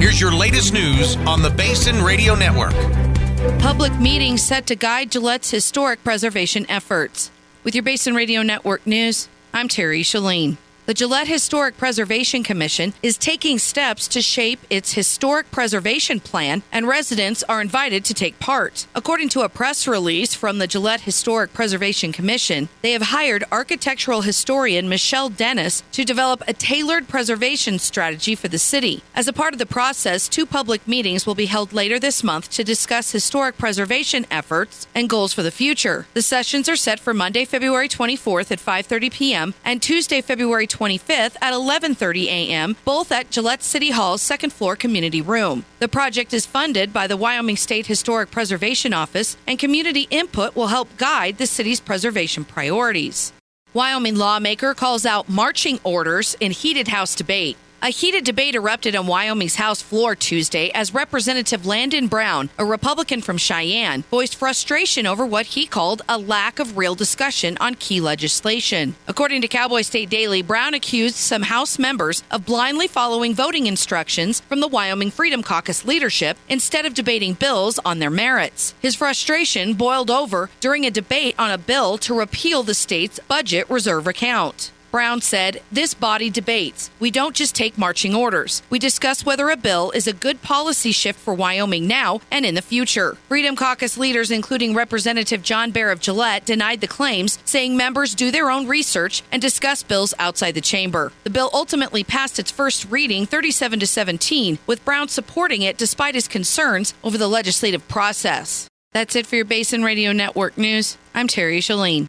Here's your latest news on the Basin Radio Network. Public meetings set to guide Gillette's historic preservation efforts. With your Basin Radio Network news, I'm Terry Shalene. The Gillette Historic Preservation Commission is taking steps to shape its historic preservation plan, and residents are invited to take part. According to a press release from the Gillette Historic Preservation Commission, they have hired architectural historian Michelle Dennis to develop a tailored preservation strategy for the city. As a part of the process, 2 public meetings will be held later this month to discuss historic preservation efforts and goals for the future. The sessions are set for Monday, February 24th at 5:30 p.m. and Tuesday, February 25th at 11:30 a.m., both at Gillette City Hall's second-floor community room. The project is funded by the Wyoming State Historic Preservation Office, and community input will help guide the city's preservation priorities. Wyoming lawmaker calls out marching orders in heated House debate. A heated debate erupted on Wyoming's House floor Tuesday as Representative Landon Brown, a Republican from Cheyenne, voiced frustration over what he called a lack of real discussion on key legislation. According to Cowboy State Daily, Brown accused some House members of blindly following voting instructions from the Wyoming Freedom Caucus leadership instead of debating bills on their merits. His frustration boiled over during a debate on a bill to repeal the state's budget reserve account. Brown said, "This body debates. We don't just take marching orders. We discuss whether a bill is a good policy shift for Wyoming now and in the future." Freedom Caucus leaders, including Representative John Bear of Gillette, denied the claims, saying members do their own research and discuss bills outside the chamber. The bill ultimately passed its first reading 37-17, with Brown supporting it despite his concerns over the legislative process. That's it for your Basin Radio Network news. I'm Terry Shalene.